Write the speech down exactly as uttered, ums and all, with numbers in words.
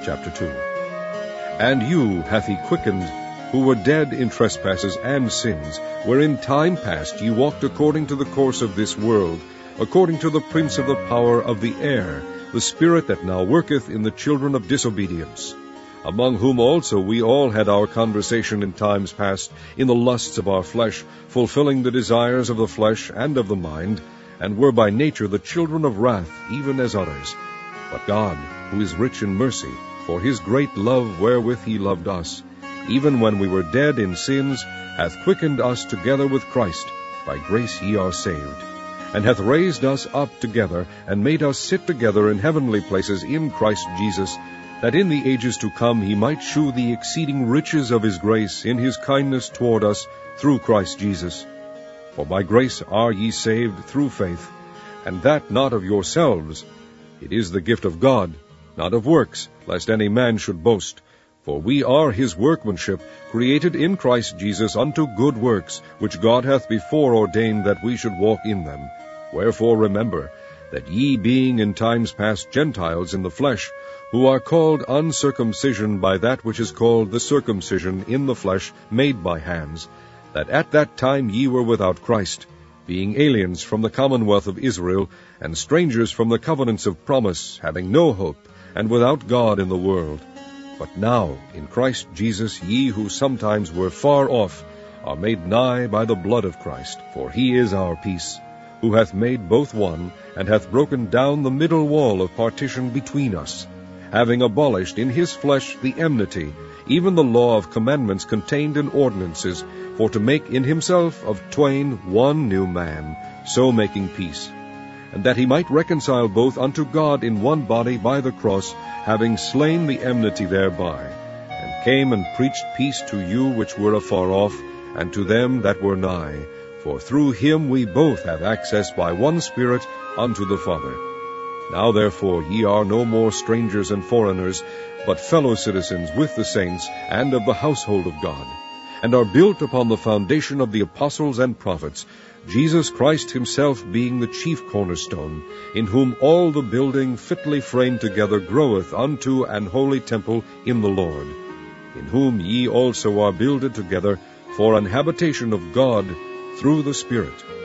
chapter two. And you hath he quickened, who were dead in trespasses and sins, wherein time past ye walked according to the course of this world, according to the prince of the power of the air, the spirit that now worketh in the children of disobedience, among whom also we all had our conversation in times past, in the lusts of our flesh, fulfilling the desires of the flesh and of the mind, and were by nature the children of wrath, even as others. But God, who is rich in mercy, for his great love wherewith he loved us, even when we were dead in sins, hath quickened us together with Christ. By grace ye are saved, and hath raised us up together, and made us sit together in heavenly places in Christ Jesus, that in the ages to come he might shew the exceeding riches of his grace in his kindness toward us through Christ Jesus. For by grace are ye saved through faith, and that not of yourselves. It is the gift of God, not of works, lest any man should boast. For we are his workmanship, created in Christ Jesus unto good works, which God hath before ordained that we should walk in them. Wherefore remember, that ye being in times past Gentiles in the flesh, who are called uncircumcision by that which is called the circumcision in the flesh made by hands, that at that time ye were without Christ, being aliens from the commonwealth of Israel, and strangers from the covenants of promise, having no hope, and without God in the world. But now, in Christ Jesus, ye who sometimes were far off, are made nigh by the blood of Christ. For he is our peace, who hath made both one, and hath broken down the middle wall of partition between us, having abolished in his flesh the enmity, even the law of commandments contained in ordinances, for to make in himself of twain one new man, so making peace, and that he might reconcile both unto God in one body by the cross, having slain the enmity thereby, and came and preached peace to you which were afar off, and to them that were nigh. For through him we both have access by one Spirit unto the Father. Now therefore ye are no more strangers and foreigners, but fellow citizens with the saints, and of the household of God, and are built upon the foundation of the apostles and prophets, Jesus Christ himself being the chief cornerstone, in whom all the building fitly framed together groweth unto an holy temple in the Lord, in whom ye also are builded together for an habitation of God through the Spirit.